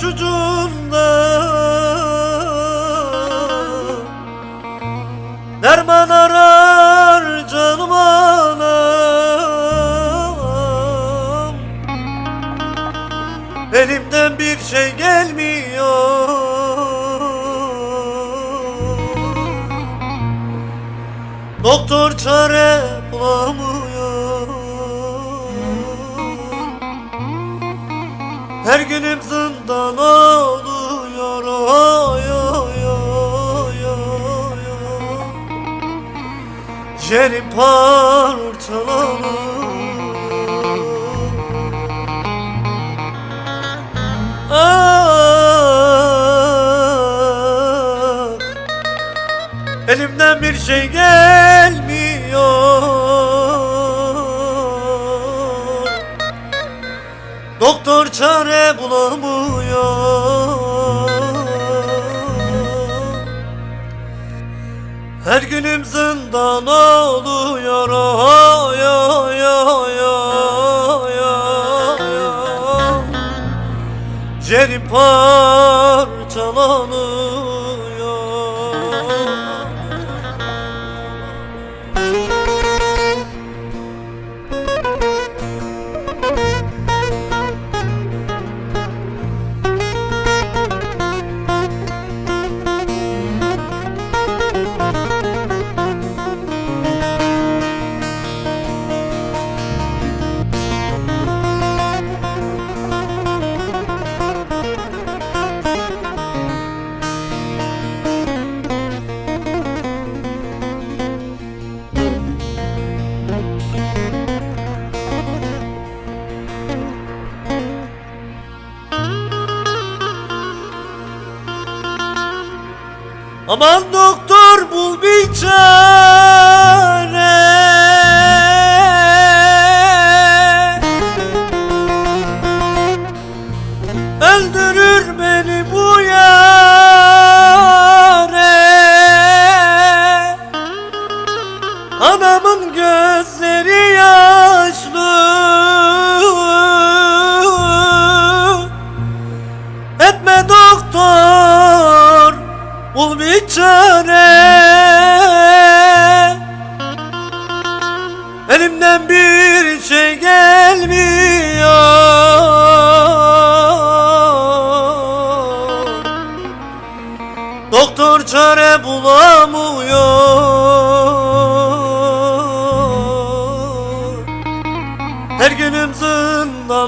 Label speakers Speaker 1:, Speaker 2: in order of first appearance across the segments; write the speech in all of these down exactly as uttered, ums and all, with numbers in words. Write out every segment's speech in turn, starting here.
Speaker 1: başucunda, derman arar canım anam. Elimden bir şey gelmiyor, doktor çare bulamıyor. Her günüm zindan oluyor, oy oy oy oy oy. Ciğerim parçalanıyor. Ah, elimden bir şey gelmiyor, doktor çare bulamıyor. Her günüm zindan oluyor, oy oy oy oy oy. Ciğerim parçalanıyor. Aman doktor bul bir çare, öldürür beni bu yare. Anamın gözleri yaşlı, etme doktor, bul bir çare. Elimden bir şey gelmiyor, doktor çare bulamıyor. Her günüm zindan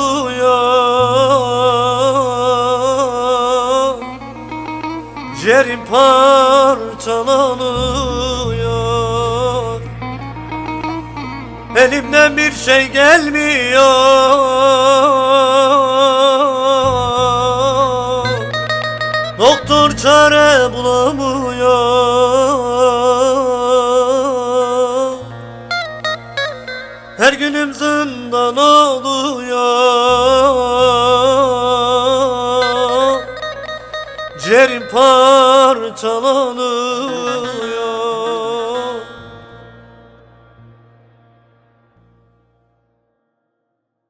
Speaker 1: oluyor, ciğerim parçalanıyor. Elimden bir şey gelmiyor, doktor çare bulamıyor. Her günüm zindan oluyor, ciğerim parçalanıyor.